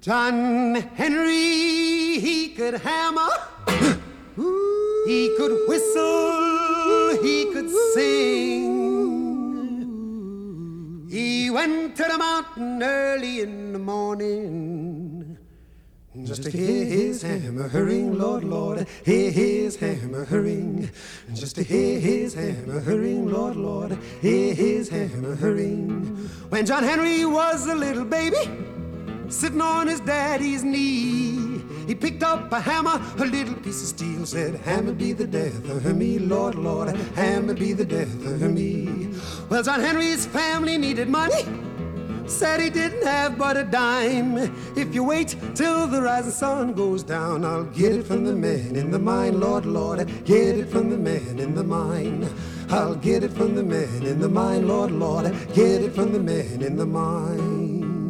John Henry, he could hammer, he could whistle, he could sing. He went to the mountain early in the morning just to hear his hammer ring, Lord, Lord, hear his hammer ring. Just to hear his hammer ring, Lord, Lord, hear his hammer ring. When John Henry was a little baby, sitting on his daddy's knee, he picked up a hammer, a little piece of steel, said, hammer be the death of me, Lord, Lord, hammer be the death of me. Well, John Henry's family needed money, said he didn't have but a dime. If you wait till the rising sun goes down, I'll get it from the man in the mine, Lord, Lord, get it from the man in the mine. I'll get it from the man in the mine, Lord, Lord, get it from the man in the mine.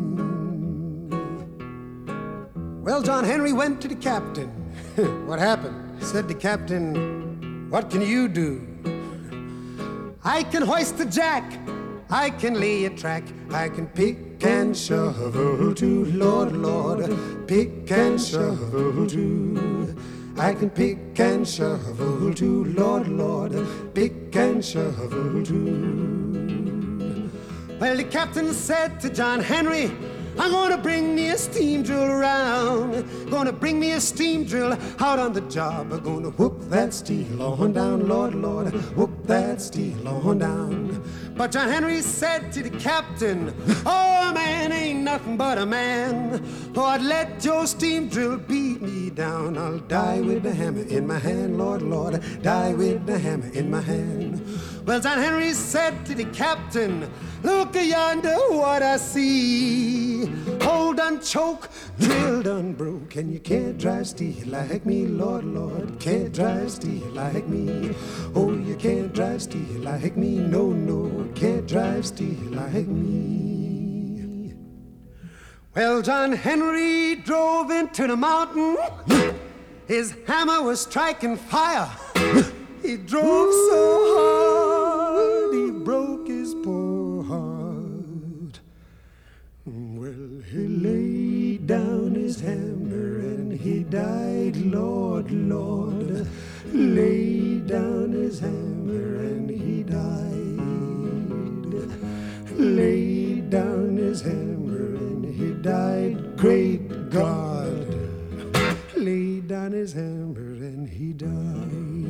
Well, John Henry went to the captain. What happened? Said the captain, what can you do? I can hoist a jack, I can lay a track, I can pick and shovel too, Lord, Lord, pick and shovel too. I can pick and shovel too, Lord, Lord, pick and shovel too. Well, the captain said to John Henry, I'm gonna bring me a steam drill around. Gonna bring me a steam drill out on the job. I'm gonna whoop that steel on down, Lord, Lord, whoop that steel on down. But John Henry said to the captain, oh, a man ain't nothing but a man. Lord, let your steam drill beat me down. I'll die with the hammer in my hand, Lord, Lord, die with the hammer in my hand. Well, John Henry said to the captain, look yonder what I see. Hold on, choke, drill done broke, and you can't drive steel like me, Lord, Lord, can't drive steel like me. Oh, you can't drive steel like me, no, no, can't drive steel like me. Well, John Henry drove into the mountain. His hammer was striking fire. He drove so hard, he broke his poor heart. Well, he laid down his hammer and he died, Lord, Lord. Laid down his hammer and he died. Laid down his hammer and he died, great God. Laid down his hammer and he died.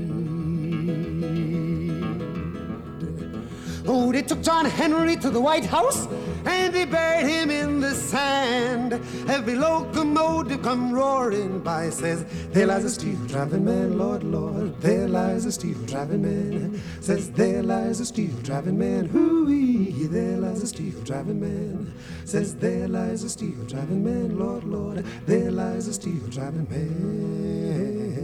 Oh, they took John Henry to the White House and they buried him in the sand. Every locomotive come roaring by, says, there lies a steel-driving man, Lord, Lord, there lies a steel-driving man. Says, there lies a steel-driving man, hoo-wee, there lies a steel-driving man. Says, there lies a steel-driving man, Lord, Lord, there lies a steel-driving man.